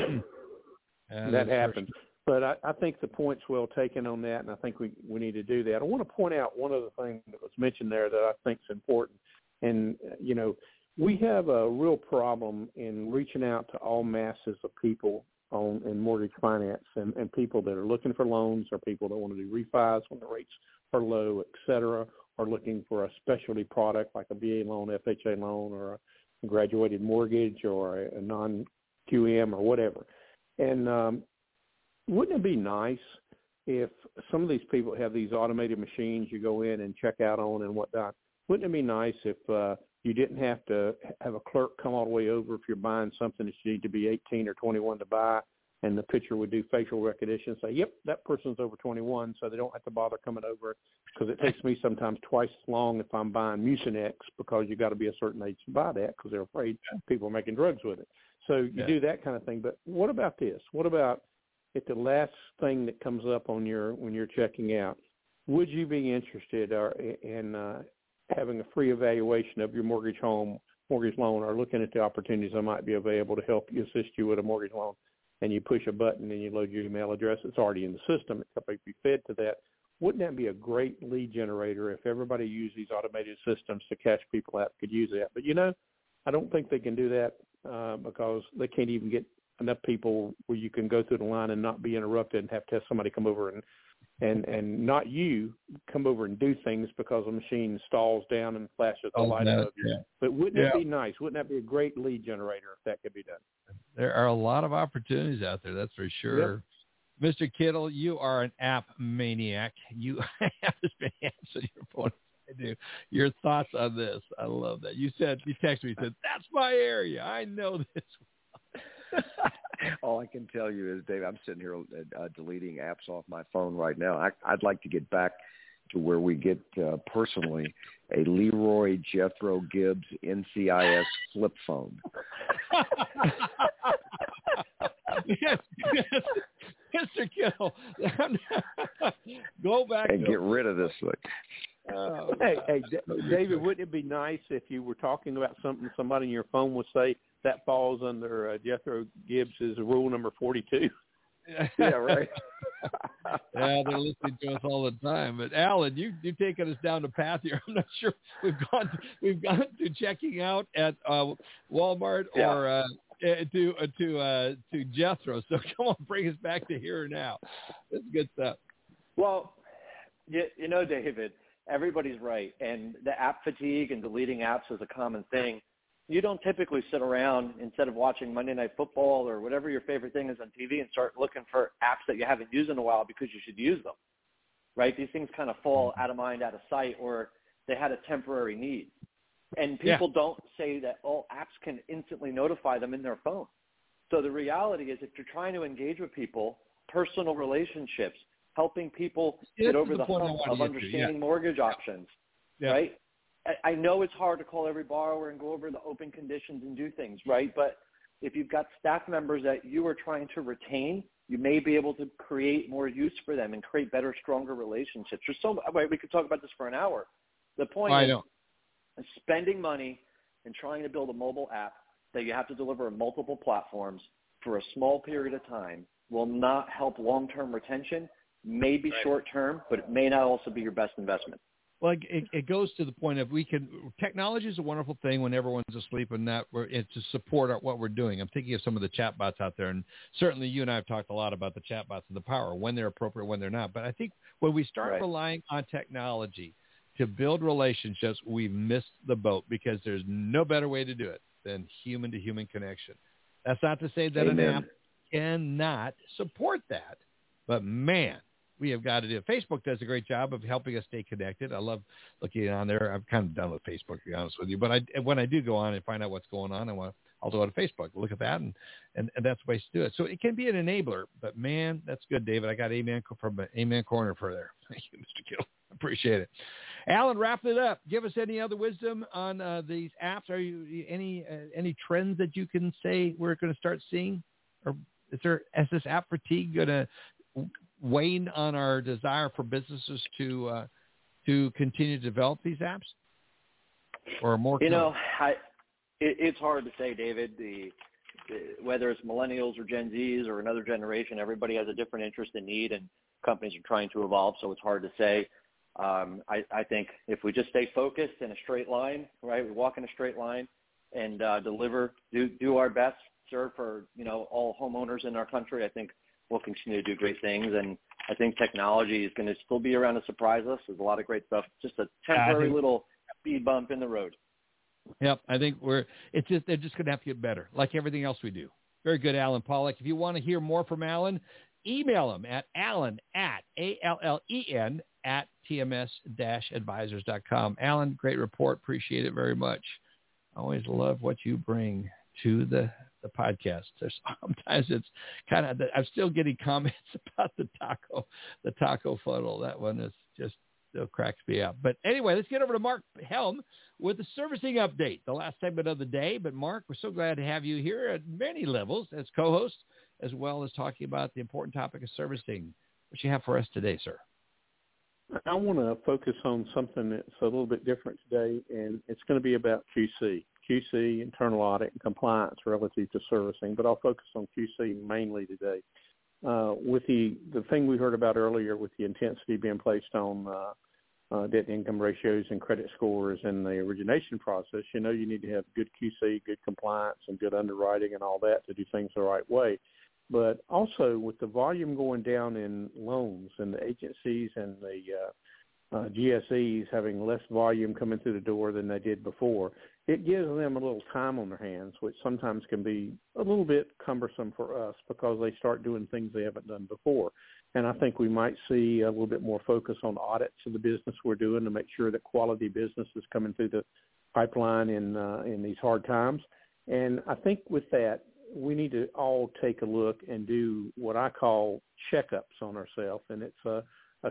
That happens. But I think the point's well taken on that, and I think we need to do that. I want to point out one other thing that was mentioned there that I think is important. And, we have a real problem in reaching out to all masses of people in mortgage finance and people that are looking for loans or people that want to do refis when the rates are low, et cetera, or looking for a specialty product like a VA loan, FHA loan, or a graduated mortgage or a non-QM or whatever. And wouldn't it be nice if some of these people have these automated machines you go in and check out on and whatnot? Wouldn't it be nice if you didn't have to have a clerk come all the way over if you're buying something that you need to be 18 or 21 to buy, and the picture would do facial recognition and say, yep, that person's over 21, so they don't have to bother coming over, because it takes me sometimes twice as long if I'm buying Mucinex because you got to be a certain age to buy that because they're afraid people are making drugs with it. So you do that kind of thing. But what about this? What about if the last thing that comes up on when you're checking out, would you be interested in having a free evaluation of your mortgage loan, or looking at the opportunities that might be available to help you, assist you with a mortgage loan? And you push a button and you load your email address. It's already in the system. It's going to be fed to that. wouldn't that be a great lead generator if everybody used these automated systems to catch people out could use that? But, I don't think they can do that because they can't even get enough people where you can go through the line and not be interrupted and have to have somebody come over and not you come over and do things because the machine stalls down and flashes the light above you. Yeah. But wouldn't it be nice? Wouldn't that be a great lead generator if that could be done? There are a lot of opportunities out there, that's for sure. Yep. Mr. Kittle, you are an app maniac. You have as many apps on your phone as I do. Your thoughts on this? I love that. You texted me, you said, that's my area. I know this. All I can tell you is, Dave, I'm sitting here deleting apps off my phone right now. I'd like to get back to where we get personally a Leroy Jethro Gibbs NCIS flip phone. Yes. Mr. Kittle, go back and get rid of this thing. Hey, David, wouldn't it be nice if you were talking about something, somebody in your phone would say that falls under Jethro Gibbs's rule number 42? Yeah, right. Yeah, they're listening to us all the time. But Alan, you've taken us down the path here. I'm not sure we've gone to checking out at Walmart or to Jethro. So come on, bring us back to here and now. That's good stuff. Well, David, everybody's right. And the app fatigue and deleting apps is a common thing. You don't typically sit around instead of watching Monday Night Football or whatever your favorite thing is on TV and start looking for apps that you haven't used in a while because you should use them, right? These things kind of fall out of mind, out of sight, or they had a temporary need. And people don't say that all apps can instantly notify them in their phone. So the reality is if you're trying to engage with people, personal relationships, helping people get over the hump of understanding mortgage options, right? I know it's hard to call every borrower and go over the open conditions and do things, right? But if you've got staff members that you are trying to retain, you may be able to create more use for them and create better, stronger relationships. We could talk about this for an hour. The point is spending money and trying to build a mobile app that you have to deliver on multiple platforms for a small period of time will not help long-term retention, maybe short-term, but it may not also be your best investment. Well, it goes to the point of technology is a wonderful thing when everyone's asleep and it's to support what we're doing. I'm thinking of some of the chatbots out there, and certainly you and I have talked a lot about the chatbots and the power, when they're appropriate, when they're not. But I think when we start relying on technology to build relationships, we've missed the boat because there's no better way to do it than human-to-human connection. That's not to say that an app cannot support that, but man, we have got to do it. Facebook does a great job of helping us stay connected. I love looking on there. I'm kind of done with Facebook, to be honest with you. But when I do go on and find out what's going on, I'll go to Facebook, look at that, and that's the way to do it. So it can be an enabler. But, man, that's good, David. I got Amen from Amen Corner for there. Thank you, Mr. Kittle. Appreciate it. Alan, wrap it up. Give us any other wisdom on these apps. Are you any trends that you can say we're going to start seeing? Or is this app fatigue going to wane on our desire for businesses to continue to develop these apps, or more? It's hard to say, David. Whether it's millennials or Gen Zs or another generation, everybody has a different interest and need, and companies are trying to evolve. So it's hard to say. I think if we just stay focused in a straight line, right? We walk in a straight line and deliver, do our best, serve for all homeowners in our country. I think we'll continue to do great things, and I think technology is going to still be around to surprise us. There's a lot of great stuff. Just a temporary little speed bump in the road. Yep, I think they're just going to have to get better, like everything else we do. Very good, Alan Pollack. If you want to hear more from Alan, email him at alan@tms-advisors.com. Alan, great report. Appreciate it very much. I always love what you bring to the podcast. There's sometimes it's kind of I'm still getting comments about the taco funnel. That one is just still cracks me up. But anyway, let's get over to Mark Helm with the servicing update, the last segment of the day. But Mark, we're so glad to have you here at many levels as co-host, as well as talking about the important topic of servicing. What you have for us today, sir? I want to focus on something that's a little bit different today, and it's going to be about QC, internal audit, and compliance relative to servicing, but I'll focus on QC mainly today. with the thing we heard about earlier with the intensity being placed on debt to income ratios and credit scores and the origination process, you need to have good QC, good compliance, and good underwriting and all that to do things the right way. But also with the volume going down in loans and the agencies and the GSEs having less volume coming through the door than they did before, it gives them a little time on their hands, which sometimes can be a little bit cumbersome for us because they start doing things they haven't done before. And I think we might see a little bit more focus on audits of the business we're doing to make sure that quality business is coming through the pipeline in these hard times. And I think with that, we need to all take a look and do what I call checkups on ourselves, and it's a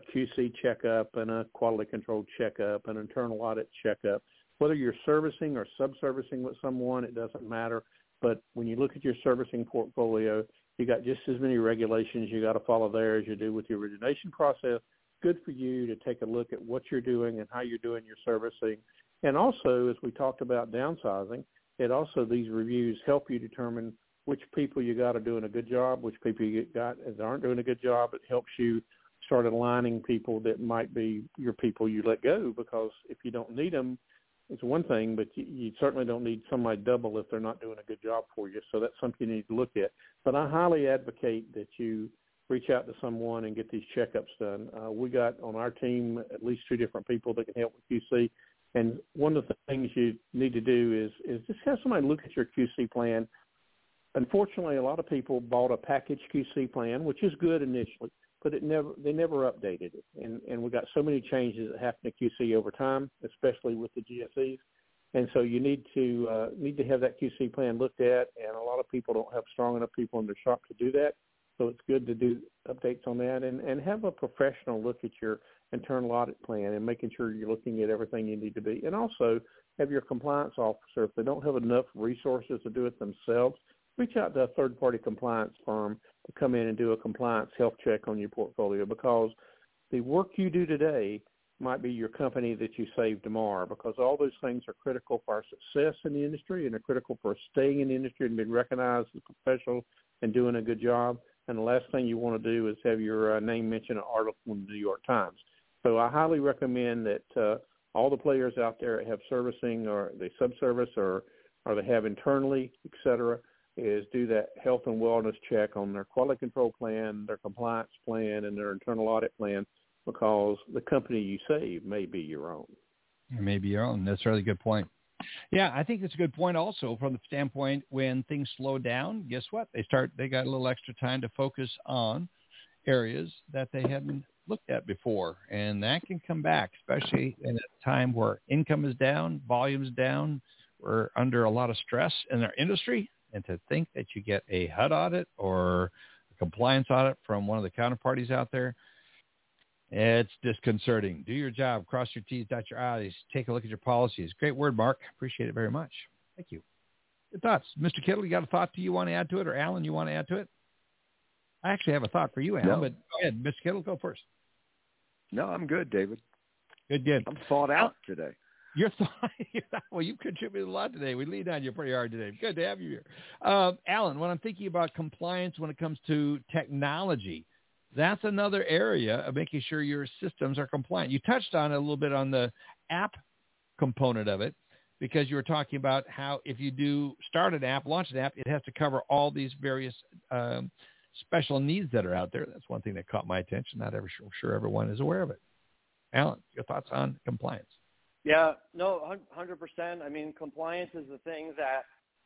QC checkup and a quality control checkup, an internal audit checkup. Whether you're servicing or sub-servicing with someone, it doesn't matter. But when you look at your servicing portfolio, you got just as many regulations you got to follow there as you do with the origination process. Good for you to take a look at what you're doing and how you're doing your servicing. And also, as we talked about downsizing, these reviews help you determine which people you got are doing a good job, which people you got that aren't doing a good job. It helps you start aligning people that might be your people you let go, because if you don't need them, it's one thing, but you certainly don't need somebody double if they're not doing a good job for you. So that's something you need to look at. But I highly advocate that you reach out to someone and get these checkups done. We got on our team at least 2 different people that can help with QC. And one of the things you need to do is just have somebody look at your QC plan. Unfortunately, a lot of people bought a package QC plan, which is good initially, but they never updated it. And we got so many changes that happen to QC over time, especially with the GSEs. And so you need to have that QC plan looked at, and a lot of people don't have strong enough people in their shop to do that. So it's good to do updates on that and have a professional look at your internal audit plan and making sure you're looking at everything you need to be. And also have your compliance officer, if they don't have enough resources to do it themselves, reach out to a third-party compliance firm to come in and do a compliance health check on your portfolio, because the work you do today might be your company that you save tomorrow, because all those things are critical for our success in the industry and are critical for staying in the industry and being recognized as a professional and doing a good job. And the last thing you want to do is have your name mentioned in an article in the New York Times. So I highly recommend that all the players out there that have servicing or they subservice or they have internally, et cetera, is do that health and wellness check on their quality control plan, their compliance plan, and their internal audit plan, because the company you save may be your own. It may be your own. That's a really good point. Yeah, I think it's a good point also from the standpoint when things slow down, guess what? They got a little extra time to focus on areas that they hadn't looked at before, and that can come back, especially in a time where income is down, volume's down, we're under a lot of stress in our industry. And to think that you get a HUD audit or a compliance audit from one of the counterparties out there, it's disconcerting. Do your job, cross your T's, dot your I's, take a look at your policies. Great word, Mark. Appreciate it very much. Thank you. Good thoughts. Mr. Kittle, you got a thought you want to add to it, or Alan, you want to add to it? I actually have a thought for you, Alan, but go ahead. Mr. Kittle, go first. No, I'm good, David. Good. I'm thought out today. Your thought, well, you contributed a lot today. We leaned on you pretty hard today. Good to have you here. Alan, when I'm thinking about compliance when it comes to technology, that's another area of making sure your systems are compliant. You touched on it a little bit on the app component of it, because you were talking about how if you do start an app, launch an app, it has to cover all these various special needs that are out there. That's one thing that caught my attention. Not sure everyone is aware of it. Alan, your thoughts on compliance? Yeah, no, 100%. I mean, compliance is the thing that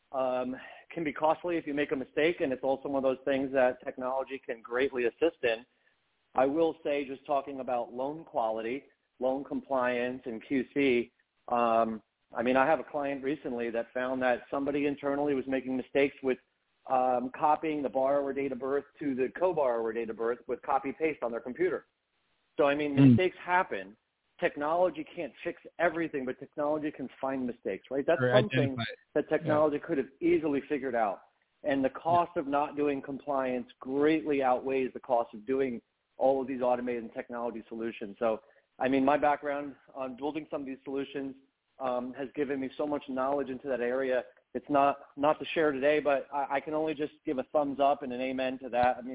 can be costly if you make a mistake, and it's also one of those things that technology can greatly assist in. I will say, just talking about loan quality, loan compliance, and QC, I mean, I have a client recently that found that somebody internally was making mistakes with copying the borrower date of birth to the co-borrower date of birth with copy-paste on their computer. So, I mean, mistakes happen. Technology can't fix everything, but technology can find mistakes, right? That's something that technology could have easily figured out. And the cost of not doing compliance greatly outweighs the cost of doing all of these automated and technology solutions. So, I mean, my background on building some of these solutions has given me so much knowledge into that area. It's not to share today, but I can only just give a thumbs up and an amen to that. I mean,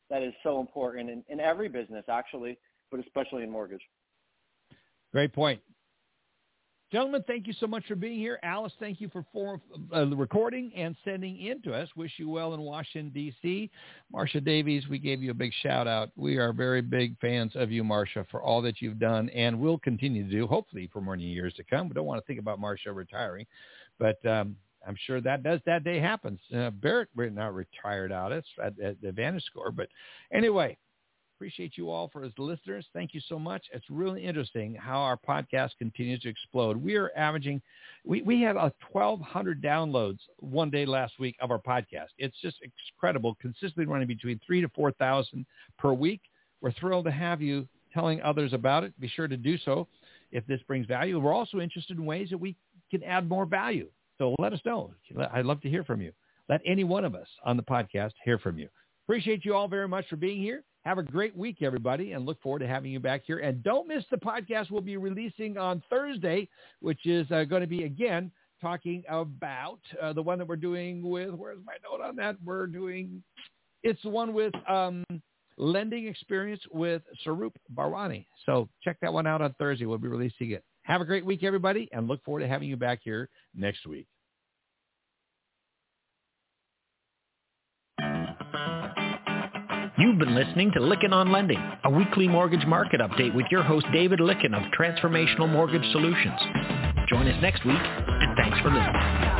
that is so important in every business, actually, but especially in mortgage. Great point. Gentlemen, thank you so much for being here. Alice, thank you for recording and sending in to us. Wish you well in Washington, D.C. Marsha Davies, we gave you a big shout-out. We are very big fans of you, Marsha, for all that you've done and will continue to do, hopefully for many years to come. We don't want to think about Marsha retiring, but I'm sure that day happens. Barrett, we're not retired out at the VantageScore, but anyway, appreciate you all for as listeners. Thank you so much. It's really interesting how our podcast continues to explode. We are averaging, we had 1,200 downloads one day last week of our podcast. It's just incredible, consistently running between 3,000 to 4,000 per week. We're thrilled to have you telling others about it. Be sure to do so if this brings value. We're also interested in ways that we can add more value. So let us know. I'd love to hear from you. Let any one of us on the podcast hear from you. Appreciate you all very much for being here. Have a great week, everybody, and look forward to having you back here. And don't miss the podcast we'll be releasing on Thursday, which is going to be, again, talking about the one that we're doing with, where's my note on that? It's the one with lending experience with Sarup Bharwani. So check that one out on Thursday. We'll be releasing it. Have a great week, everybody, and look forward to having you back here next week. You've been listening to Lykken on Lending, a weekly mortgage market update with your host David Lykken of Transformational Mortgage Solutions. Join us next week, and thanks for listening.